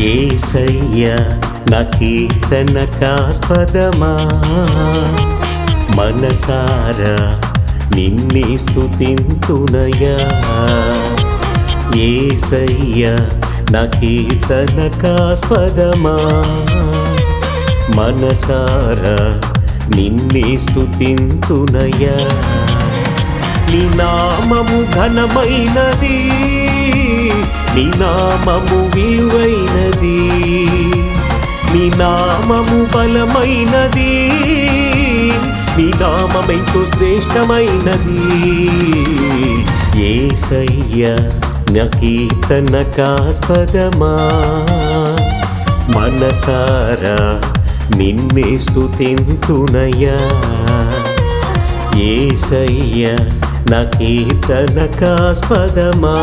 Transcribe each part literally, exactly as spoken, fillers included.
యేసయ్యా నా కీర్తనకాస్పదమా, మనసారా నిన్నే స్తుతింతునయా. యేసయ్యా నా కీర్తనకాస్పదమా, మనసారా నిన్నే స్తుతింతునయా. నీ నామము ఘనమైనది, నీ నామము విలువైనది, నీ నామము బలమైనది, నీ నామమెంతో శ్రేష్టమైనది. యేసయ్యా నా కీర్తనకాస్పదమా, మనసారా నిన్నే స్తుతింతునయా. యేసయ్యా నా కీర్తనకాస్పదమా,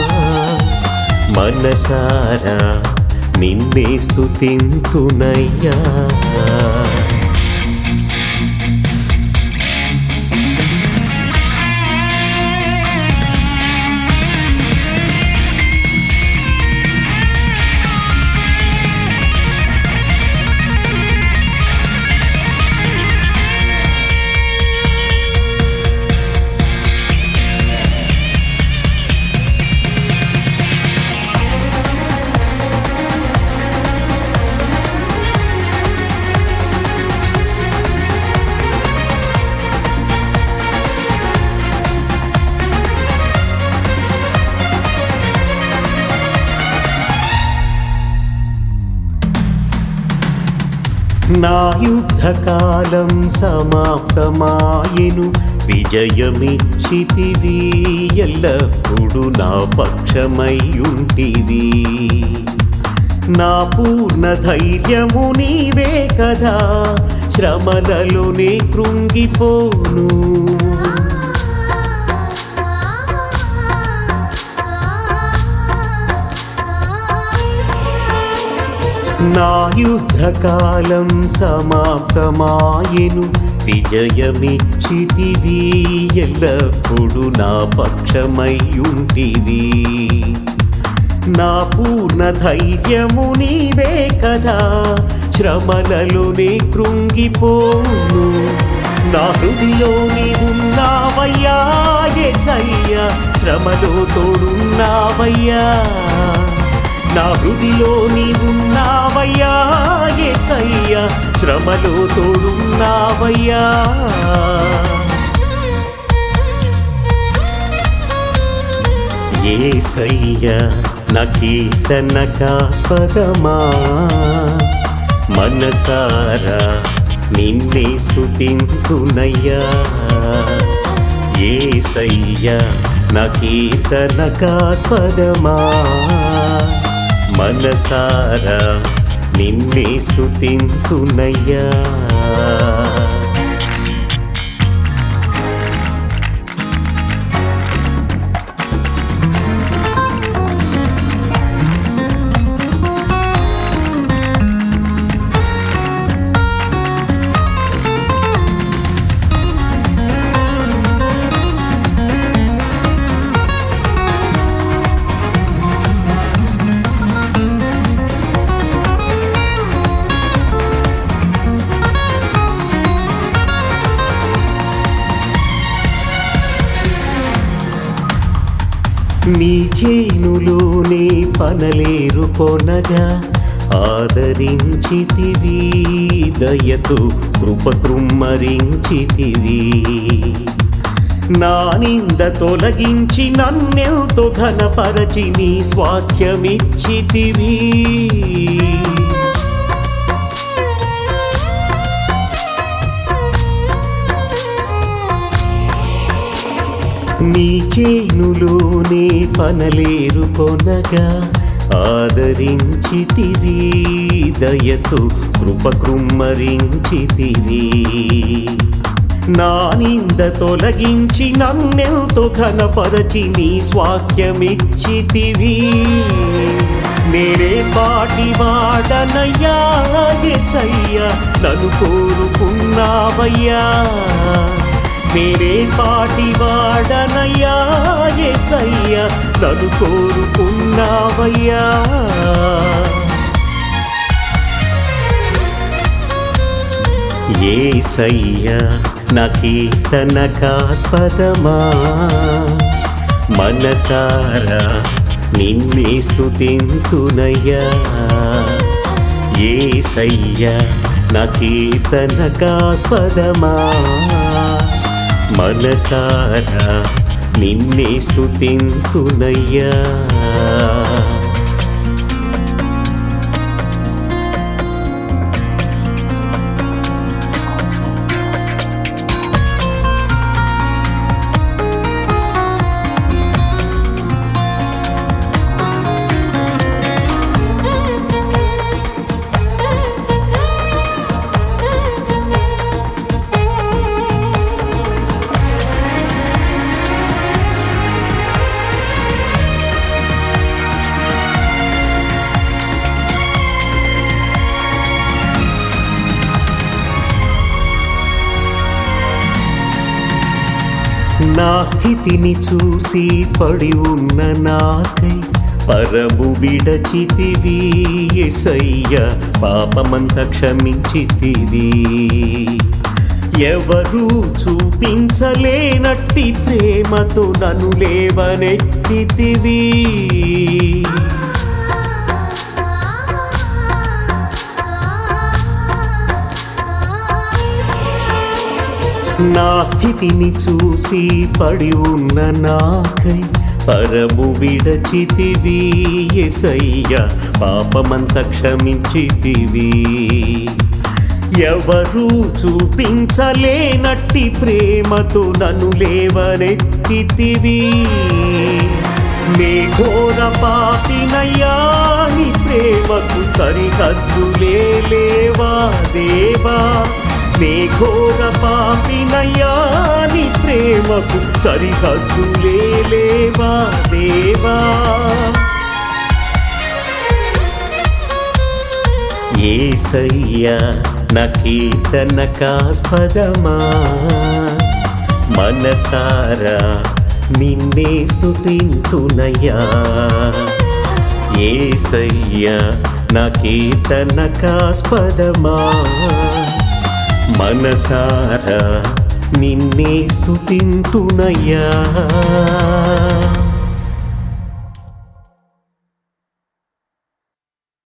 మనసారా నిన్నే స్తుతింతునయ్యా. నా యుద్ధకాలం సమాప్తమాయెను, విజయమిచ్చితివి, ఎల్లప్పుడూ నా పక్షమయ్యుంటివి. నా పూర్ణ ధైర్యము నీవే కదా, శ్రమలలోనే కృంగిపోను. నా యుద్ధకాలం సమాప్తమాయెను, విజయమిచ్చితివి, ఎల్లప్పుడూ నా పక్షమయ్యుంటివి. నా పూర్ణ ధైర్యము నీవే కదా, శ్రమలలోనే కృంగిపోను. నా హృదిలో నీవున్నావయ్యా యేసయ్యా, శ్రమలో తోడున్నావయ్యా. నా హృదిలో నీవున్నావయ్యా యేసయ్యా, శ్రమలో తోడున్నావయ్యా. యేసయ్యా నా కీర్తనకాస్పదమా, మనసారా నిన్నే స్తుతింతునయ్యా. యేసయ్యా నా కీర్తనకాస్పదమా, మనసారా నిన్నే స్తుతింతునయ్యా. నీ చేనులోనే పనలేరు కొనగా, ఆదరించితివి, దయతో కృప కృమ్మరించితివి. నా నింద తొలగించి నన్నెంతో ఘనపరచి నీ స్వాస్థ్యమిచ్చితివి. నీ చేనులోనే పనలేరు కొనగా, ఆదరించితివి, దయతో కృప కృమ్మరించితివి. నా నింద తొలగించి నన్నెంతో ఘనపరచి నీ స్వాస్థ్యమిచ్చితివి. నేనే పాటి వాడనయ్యా యేసయ్యా, నన్ను కోరుకున్నావయ్యా. నేనే పాటి వాడనయ్యా యేసయ్యా, నన్ను కోరుకున్నావయ్యా. యేసయ్యా నా కీర్తనకాస్పదమా మనసారా నిన్నే స్తుతింతునయ్యా యేసయ్యా నా కీర్తనకాస్పదమా మనసారా నిన్నే స్తుతింతునయ్యా నా స్థితిని చూసి పడి ఉన్న నాకై పరము విడచితివి యేసయ్యా పాపమంత క్షమించితివి ఎవరు చూపించలేనట్టి ప్రేమతో నన్ను లేవనెత్తితివి నా స్థితిని చూసి పడి ఉన్న నాకై పరము విడచితివి యేసయ్యా పాపమంత క్షమించితివి ఎవరు చూపించలేనట్టి ప్రేమతో నన్ను లేవనెత్తితివి నే ఘోర పాపినయ్యా నీ ప్రేమకు సరిహద్దులే లేవా దేవా నే ఘోర పాపినయ్యా నీ ప్రేమకు సరిహద్దులే లేవా దేవా యేసయ్యా నా కీర్తనకాస్పదమా మనసారా నిన్నే స్తుతింతునయ్యా యేసయ్యా నా కీర్తనకాస్పదమా మనసారా నిన్నే స్తుతింతునయ్యా